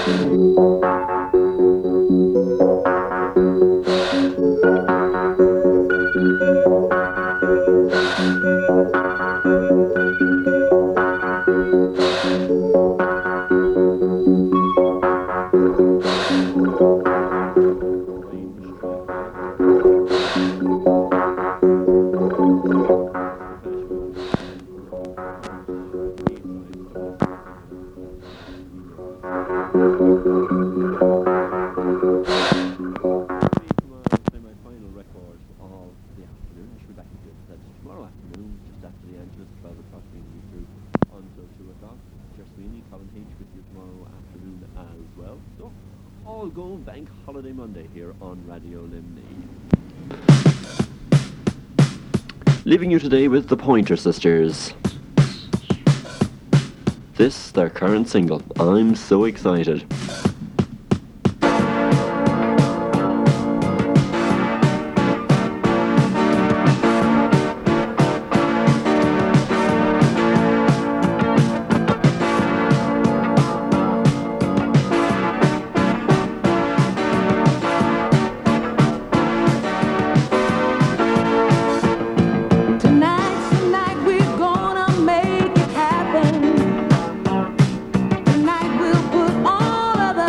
Bank Holiday Monday here on Radio Limney. Leaving you today with the Pointer Sisters. This, their current single, I'm So Excited. Tonight we'll put all of the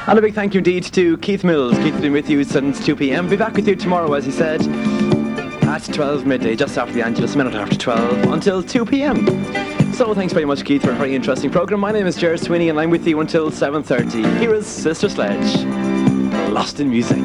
And a big thank you indeed to Keith Mills. Keith's been with you since 2 p.m. Be back with you tomorrow, as he said, at 12 midday, just after the Angelus, a minute after 12, until 2 p.m. So thanks very much, Keith, for a very interesting programme. My name is Jared Sweeney, and I'm with you until 7:30. Here is Sister Sledge, Lost in Music.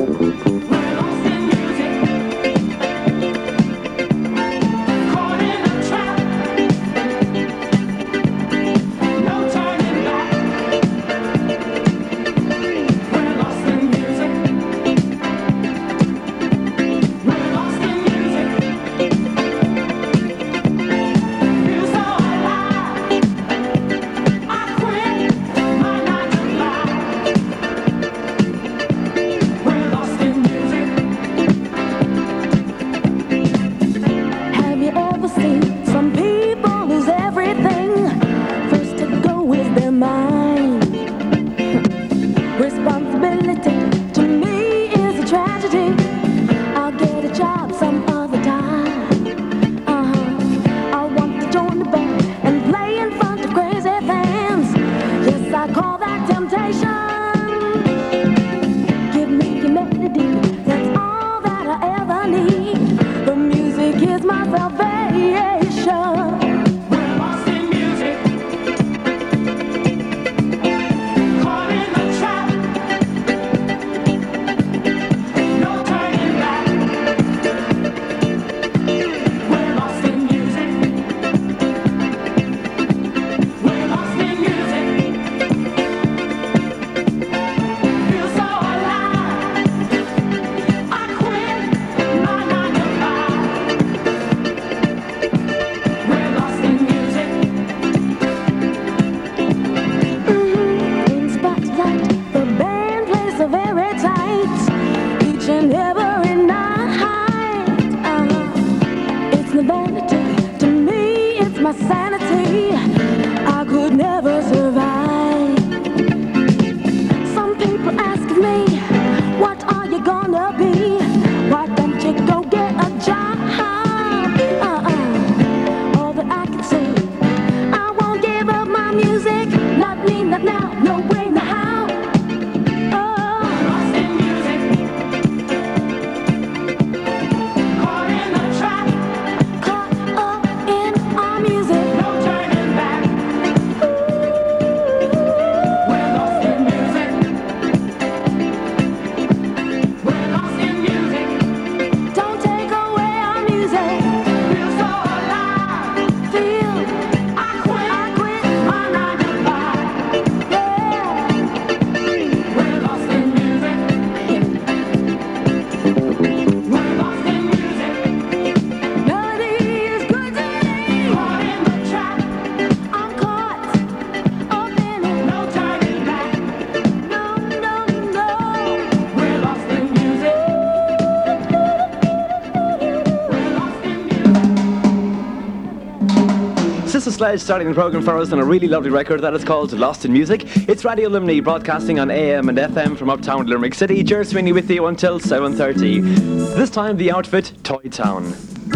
Sledge starting the programme for us on a really lovely record that is called Lost in Music. It's Radio Limni broadcasting on AM and FM from uptown Limerick City. Jared Sweeney with you until 7:30. This time the outfit Toy Town.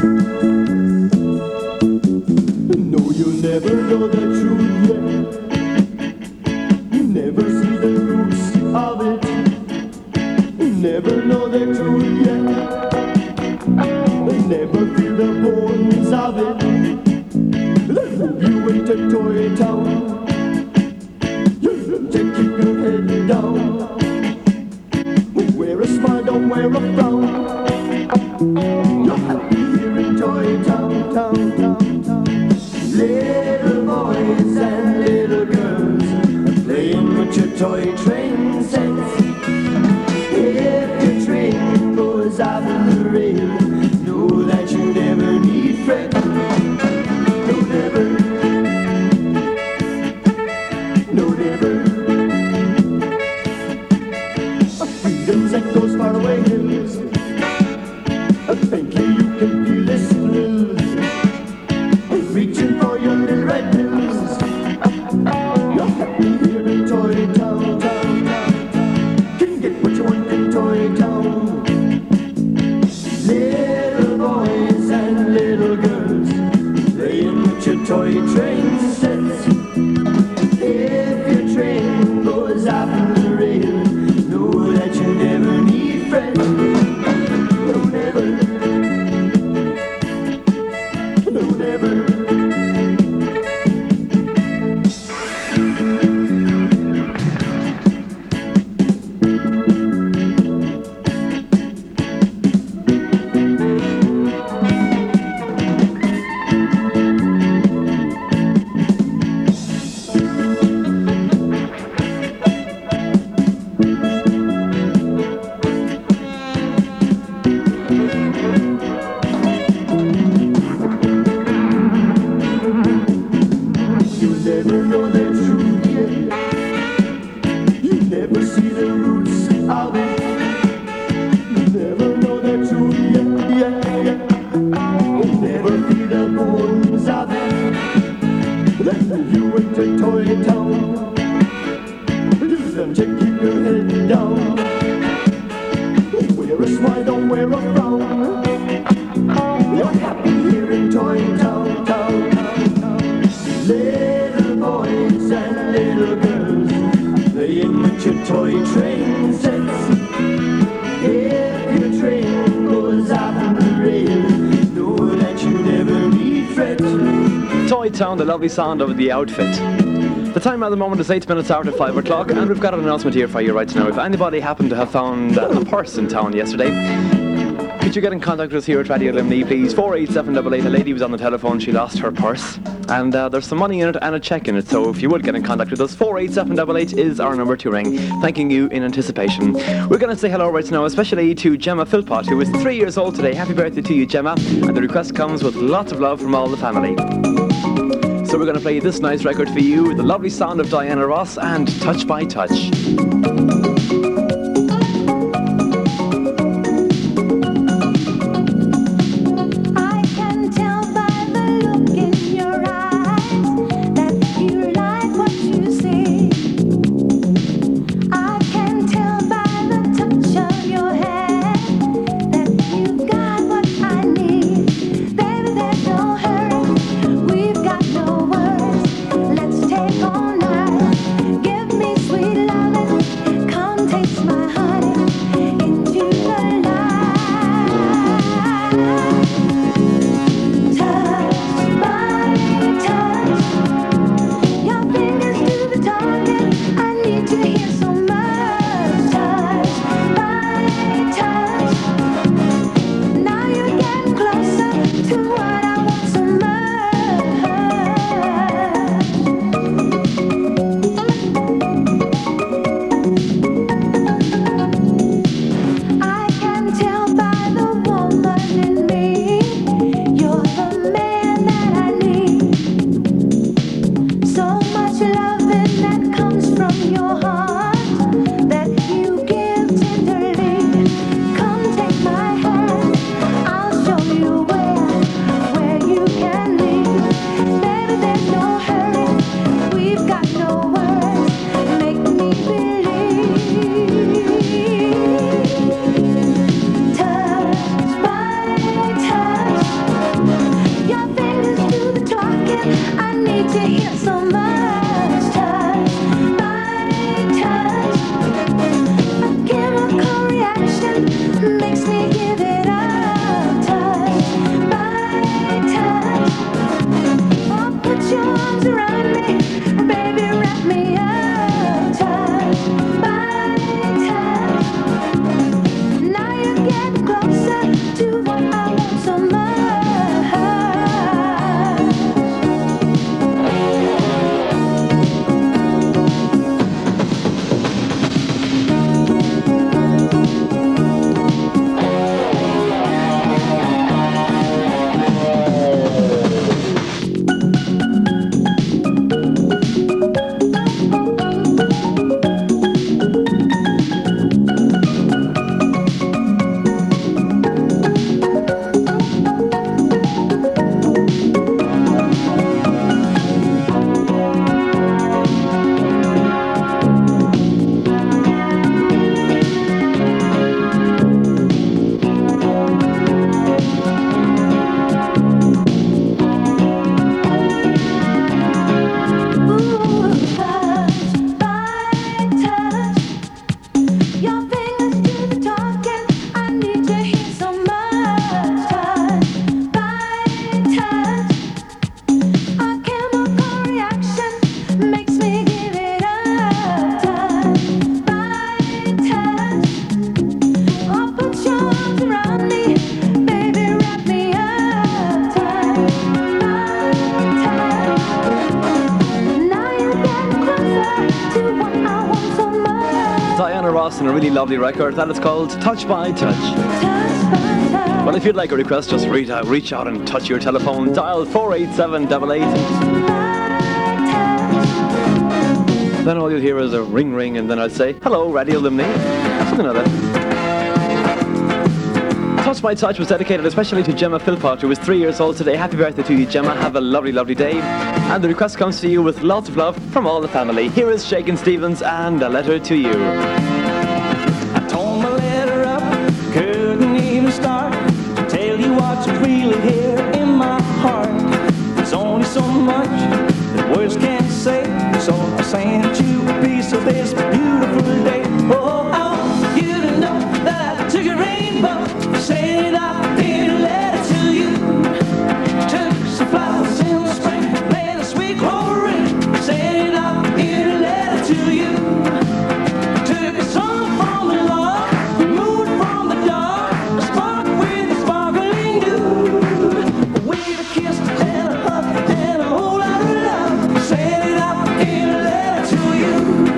No, you'll never know the truth yet. You never see the roots of it. You never know the truth yet. You never feel the bones of it. You went to Toy Town. You to keep your head down. Wear a smile, don't wear a frown. You're happy here in Toy Town, town, town, town. Little boys and little girls playing with your toy train sets. If your train goes off the rail, know that you never need fret. Far away hills, faintly you can feel this thrill, reaching for your little red pills. You're happy here in Toy Town, town, town, town. Can get what you want in Toy Town. Little boys and little girls playing with your toy train sets. If your train goes off the rails, never know the truth yet. You never see the roots of it. You never know the truth yet. You never feel the bones of it. Then you went to Toy Town. You learn to keep your head down. Wear a smile, don't wear a frown. You're happy here in Toy Town, town, town, town. Little boys and little girls playing with your toy train sets. If your train goes off the rails, know that you never need fret. Toy Town, the lovely sound of the outfit. The time at the moment is 8 minutes after 5 o'clock, and we've got an announcement here for you right now. If anybody happened to have found a purse in town yesterday, could you get in contact with us here at Radio Limney, please? 48788. A lady was on the telephone, she lost her purse, and there's some money in it and a cheque in it, so if you would get in contact with us, 48788 is our number to ring. Thanking you in anticipation. We're going to say hello right now, especially to Gemma Philpott, who is 3 years old today. Happy birthday to you, Gemma, and the request comes with lots of love from all the family. So we're going to play this nice record for you, the lovely sound of Diana Ross and Touch by Touch. And a really lovely record that is called Touch by Touch. Well, if you'd like a request, just reach out and touch your telephone. Dial 48788. Then all you'll hear is a ring ring, and then I'll say, hello, Radio Limney. Something like that. Touch My Touch was dedicated especially to Gemma Philpott, who was 3 years old today. Happy birthday to you, Gemma. Have a lovely, lovely day. And the request comes to you with lots of love from all the family. Here is Shakin' Stevens and A Letter to You. I tore my letter up, couldn't even start to tell you what's really here in my heart. There's only so much that words can't say, so I sent you a piece of this beautiful day. Oh, I want you to know that I took a rainbow, said I did a letter to you. Took some flowers in the spring, played a sweet clover in, said I did a letter to you. Took a song from the love, moon from the dark, a spark with a sparkling dew. With a kiss and a hug and a whole lot of love, said I did a letter to you.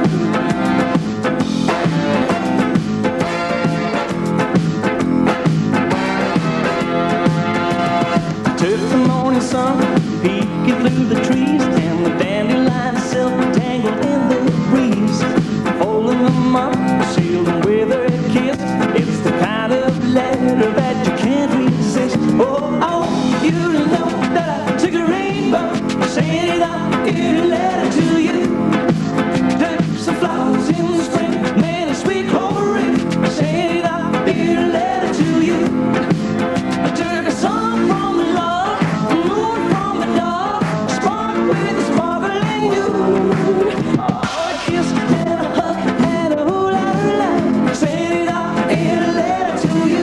Took the morning sun, peeking through the trees, and the dandelion silk tangled in the breeze. Folding them up, sealed them with a kiss. It's the kind of letter that you can't resist. Oh, I want you to know that I took a rainbow, said I did a letter to you. Took some flowers in the spring, made a sweet clover ring, said I did a letter to you. I took a song from the love, a moon from the dark, a spark with a sparkling dew. Oh, a kiss and a hug and a whole lot of love, said I did a letter to you.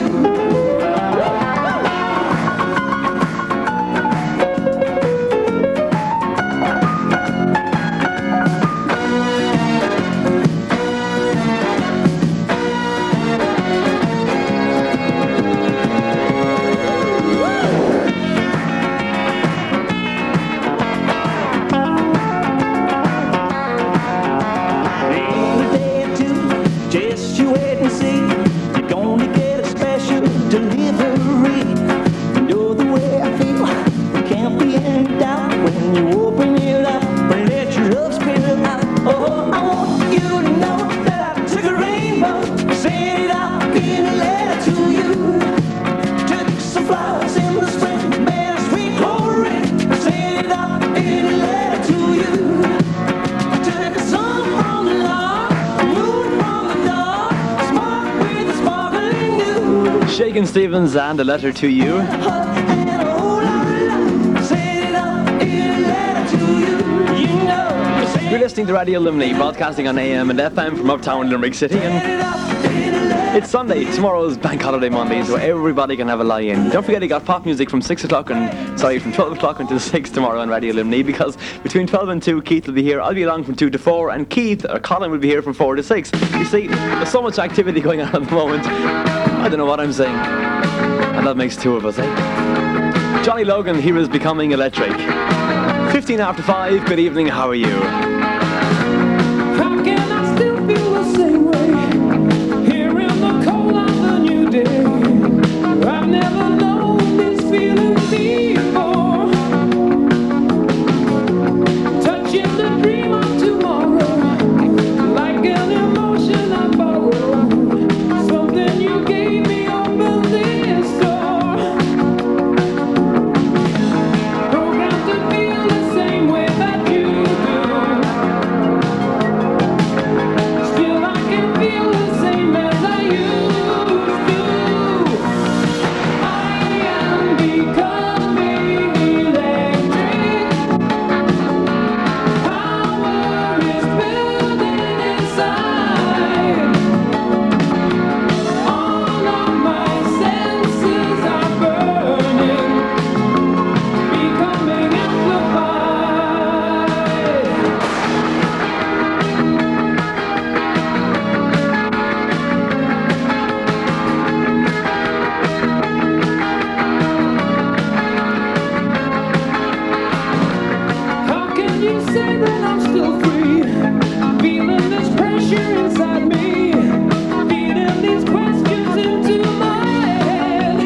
In a day or two, just you wait and see. You're gonna get a special delivery. You know the way I feel, there can't be any doubt when you open it up and let your love spill out. Oh, I want you to know that I took a rainbow, said I did a letter to you. Took some flowers in the spring, made a sweet clover ring, said I did a letter to you. Took a song from the love, a moon from the dark, a spark with a sparkling dew. Shakin' Stevens and A Letter to You. Hug and a whole lot of love, said I did a letter to you. You know, You're listening to Radio Limney, broadcasting on AM and FM from uptown Limerick City. And it's Sunday. Tomorrow's Bank Holiday Monday, so everybody can have a lie-in. Don't forget, you got pop music from 6 o'clock from 12 o'clock until 6 tomorrow on Radio Limney, because between 12 and 2, Keith will be here. I'll be along from 2 to 4, and Colin will be here from 4 to 6. You see, there's so much activity going on at the moment. I don't know what I'm saying. And that makes two of us, eh? Johnny Logan, he was becoming electric. 15 after 5, good evening, how are you? How can I still feel the same way here in the cold of the new day? I've never known this feeling before. Touching the dream of tomorrow, like an emotion I borrowed. Something you gave me opened this door. Programmed to feel the same way that you do. Still I can feel the same as I used to. I am becoming electric. Power is building inside. All of my senses are burning, becoming amplified. How can you say that I'm still free? Feeling this pressure inside me, feeding these questions into my head.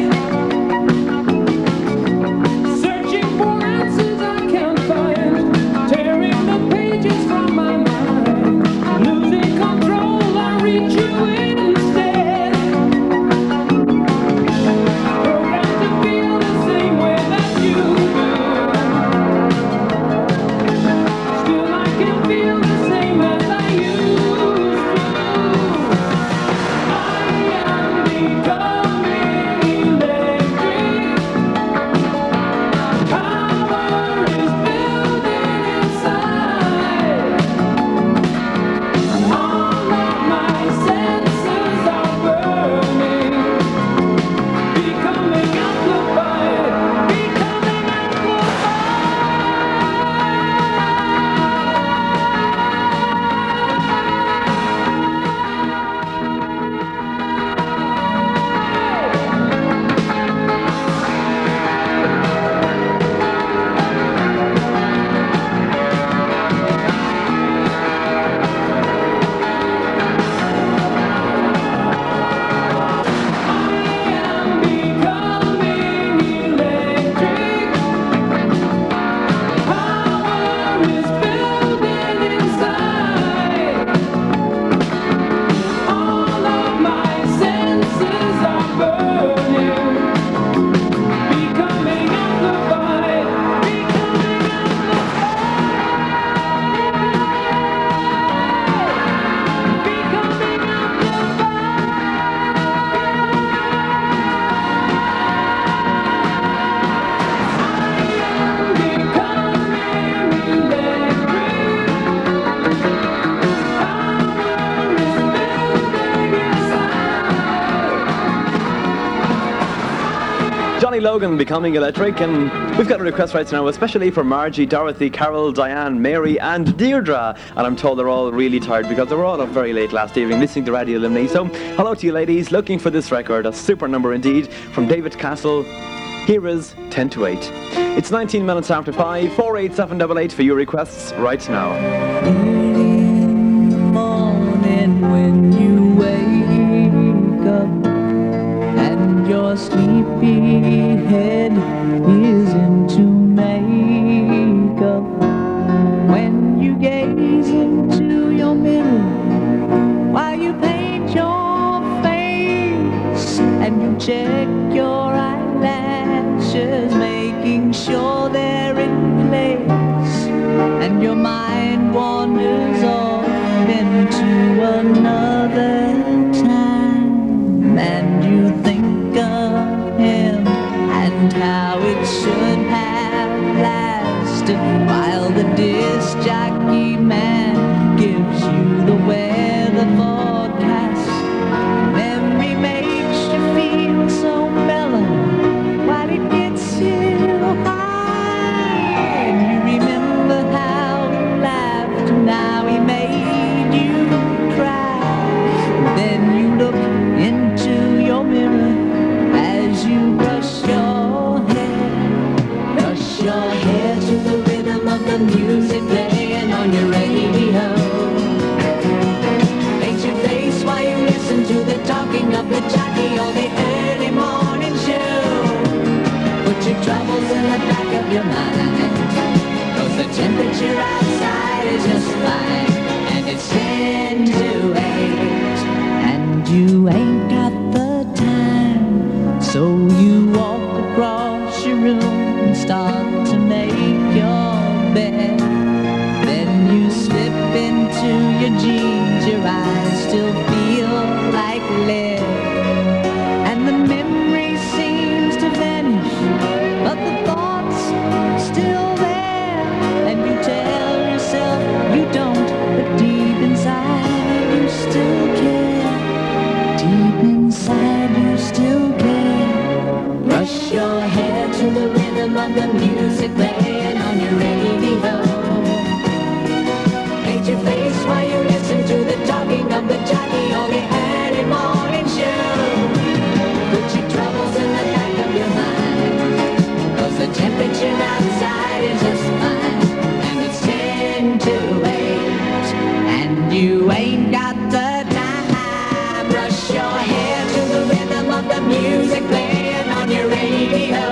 Searching for answers I can't find, tearing the pages from my mind. Logan, Becoming Electric, and we've got a request right now, especially for Margie, Dorothy, Carol, Diane, Mary, and Deirdre. And I'm told they're all really tired because they were all up very late last evening listening to Radio Limney. So, hello to you ladies, looking for this record, a super number indeed, from David Castle. Here is 10 to 8. It's 19 minutes after 5, 48788 for your requests right now. Morning when you wake up and your sleepy head is into makeup, when you gaze into your mirror while you paint your face and you check your eyelashes, making sure they're in place, and your mind wanders off into another time, and you think of him and how it should have lasted, while the disc jockey man gives you the weather forecast. Memory makes you feel so mellow while it gets you high, and you remember how he laughed and how he made you cry. Then you look into your mirror as you brush your hair to the rhythm of the music playing on your radio. Paint your face while you listen to the talking of the jockey or the early morning show. Put your troubles in the back of your mind, 'cause the temperature outside is just fine, and it's 10 to 8, and you ain't got the time, so you walk across your room and start to make your bed. Then you slip into your jeans, your eyes still feel like lead, and the memory seems to vanish, but the thoughts still there, and you tell yourself you don't, but deep inside you still care. Deep inside you still care. Brush your hair to the rhythm of the music playing on your radio. Paint your face while you listen to the talking of the jockey or the early morning show. Put your troubles in the back of your mind, 'cause the temperature outside is just fine, and it's 10 to 8, and you ain't got the time. Brush your hair to the rhythm of the music playing on your radio.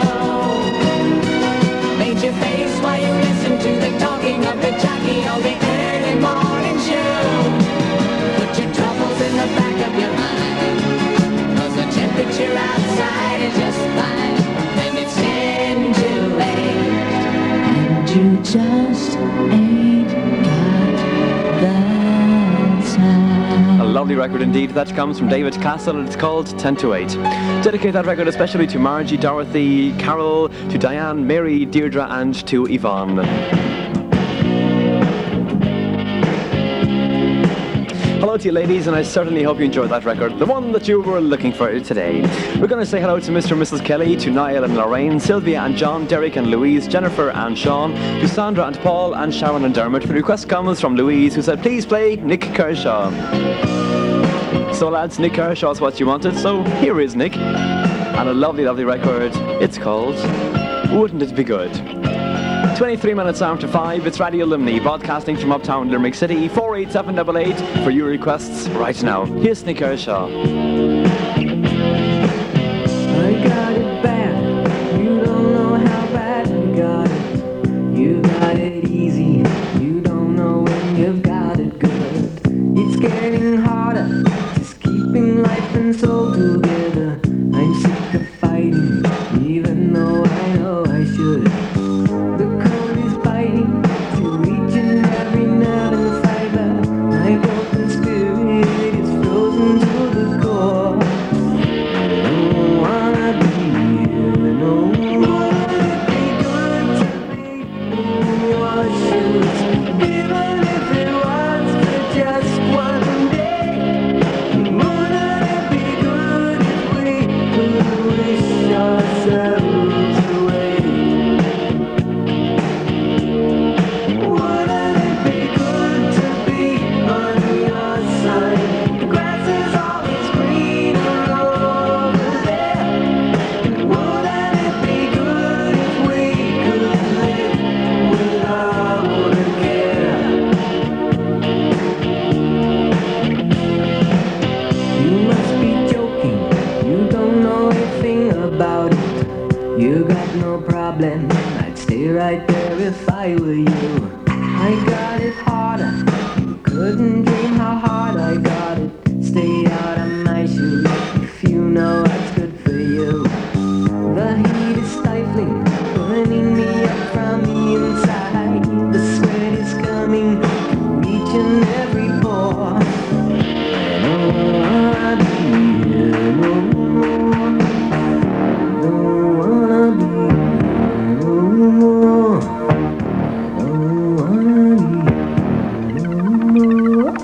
Paint your face while you listen to the talking of the jockey or the early morning show. Put your troubles in the back of your mind, 'cause the temperature outside is just fine, and it's 10 to 8, and you just ain't got the time. A lovely record indeed. That comes from David Castle and it's called 10 to 8. Dedicate that record especially to Margie, Dorothy, Carol, to Diane, Mary, Deirdre, and to Yvonne. Hello to you ladies, and I certainly hope you enjoyed that record, the one that you were looking for today. We're going to say hello to Mr. and Mrs. Kelly, to Niall and Lorraine, Sylvia and John, Derek and Louise, Jennifer and Sean, to Sandra and Paul, and Sharon and Dermot. The request comes from Louise, who said please play Nick Kershaw. So lads, Nick Kershaw is what you wanted, so here is Nick, and a lovely, lovely record. It's called Wouldn't It Be Good? 23 minutes after 5, it's Radio Limney, broadcasting from uptown Limerick City, 48788 for your requests right now. Here's Nick Kershaw. I got it bad, you don't know how bad you got it. You got it easy, you don't know when you've got it good. It's getting harder, just keeping life and soul together. I'm sick of fighting, even though I know I should. The cold is biting, to each and every nerve and fiber. My broken spirit is frozen to the core. Don't wanna be here no more. If you're gonna take me in your shoes, I got it harder. You couldn't dream how hard I got it. Stay out of my shoes if you know what's good for you. The heat is stifling, burning me up from the inside. The sweat is coming, reaching every pore. I don't wanna be here no more. I don't wanna be here no more. I don't wanna be here no more.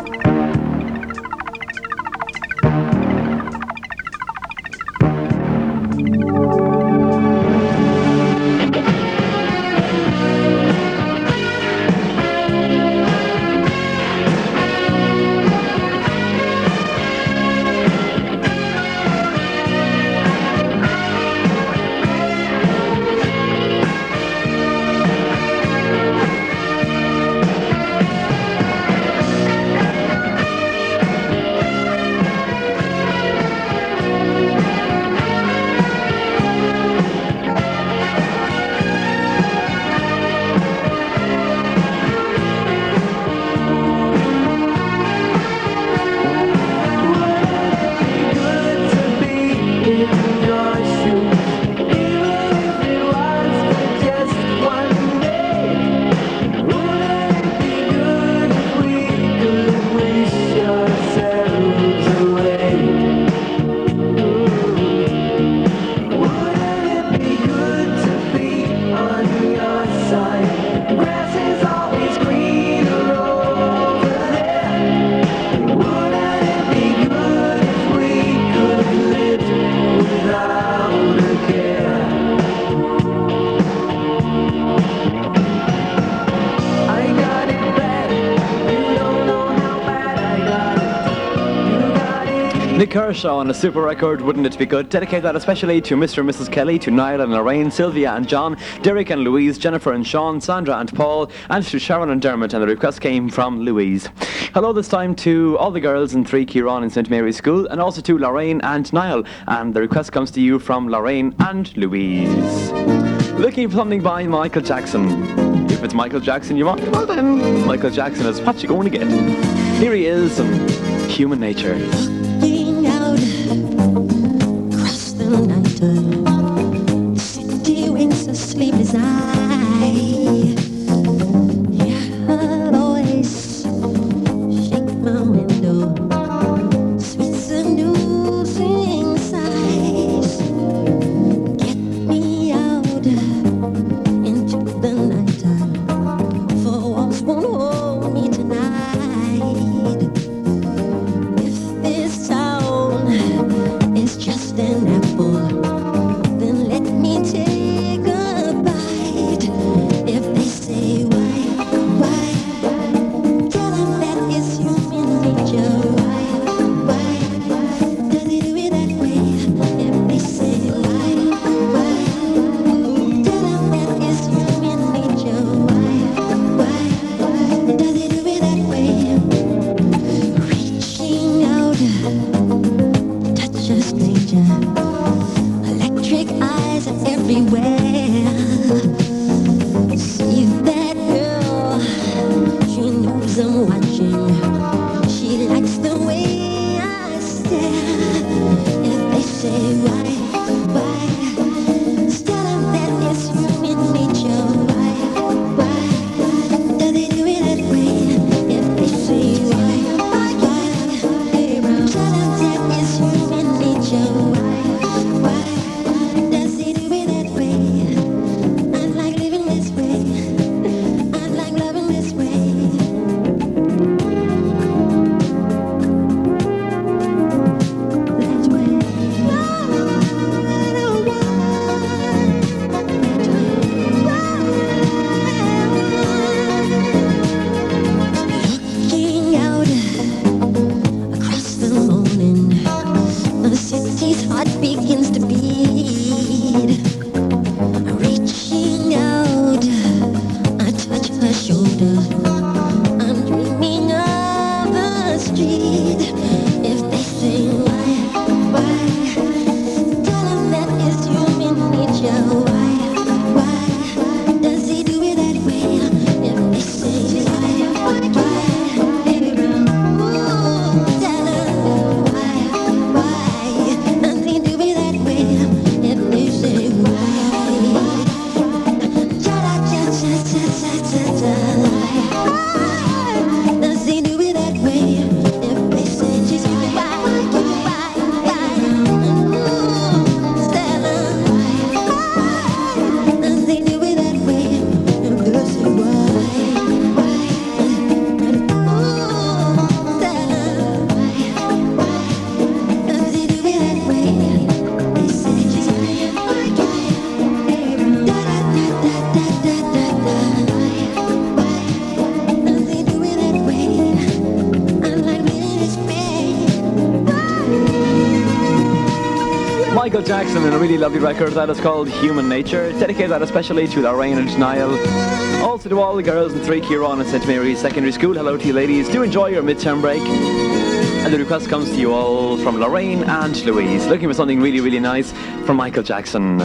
Nick Kershaw on a super record, Wouldn't It Be Good? Dedicate that especially to Mr. and Mrs. Kelly, to Niall and Lorraine, Sylvia and John, Derek and Louise, Jennifer and Sean, Sandra and Paul, and to Sharon and Dermot, and the request came from Louise. Hello this time to all the girls in 3 Kieran in St. Mary's School, and also to Lorraine and Niall, and the request comes to you from Lorraine and Louise. Looking for something by Michael Jackson. If it's Michael Jackson you want, well then, Michael Jackson is what you're going to get. Here he is, Human Nature. Looking out across the night, the city winks a sleepless eye. Yeah, I'd always shake my window, sweet seducing sighs. Get me out into the night, for walls won't hold me tonight. If this town is just an apple, then let me take a bite. If they say why, tell them that it's human nature. Why does it do it that way? If they say why, tell them that it's human nature. Why does it do it that way? Reaching out, touch a stranger. Electric eyes are everywhere. See that girl, she knows I'm watching. She likes the way I stare. If they say why, tell them that it's human nature. Why does it do it that way? If they say why, tell them that it's human nature. Why does it do it that way? I like living this way. I like loving this way. That way. Looking out across the morning, the city's heart begins to beat. Reaching out, I touch her shoulder. I'm dreaming of the street. If they say why, tell them that it's human nature. Why does he do it that way? If they Michael Jackson and a really lovely record that is called Human Nature. It's dedicated that especially to Lorraine and Niall. Also to all the girls in 3 Kieran and St Mary's Secondary School. Hello to you ladies. Do enjoy your midterm break. And the request comes to you all from Lorraine and Louise. Looking for something really, really nice from Michael Jackson.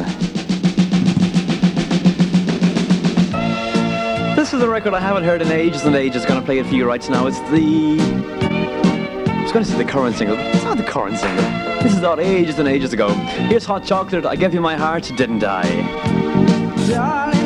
This is a record I haven't heard in ages and ages. Going to play it for you right now. It's the... I was going to say the current single. It's not the current single. This is out ages and ages ago. Here's Hot Chocolate. I Gave You My Heart, Didn't I? Darling,